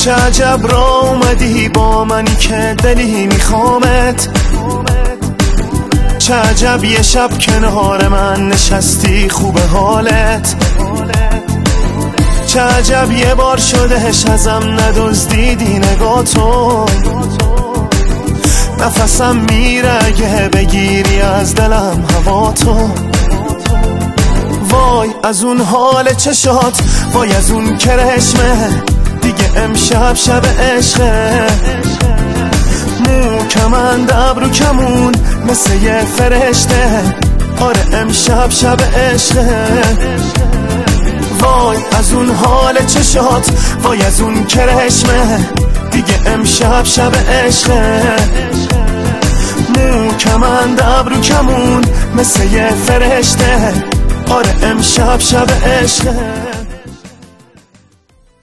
چه عجب را اومدی با منی که دلی میخوامت، چه عجب یه شب کنار من نشستی خوب حالت، چه عجب یه بار شدهش ازم ندزدیدی نگاتو، نفسم میره اگه بگیری از دلم هوا تو. وای از اون حال چشات، وای از اون کرشمه، دیگه امشب شب عشقه، مو کمند ابرو کمون مثل یه فرشته، آره امشب شب عشقه. وای از اون حال چشات، وای از اون کرشمه، دیگه امشب شب عشقه، مو کمند ابرو کمون مثل یه فرشته، آره امشب شب عشقه.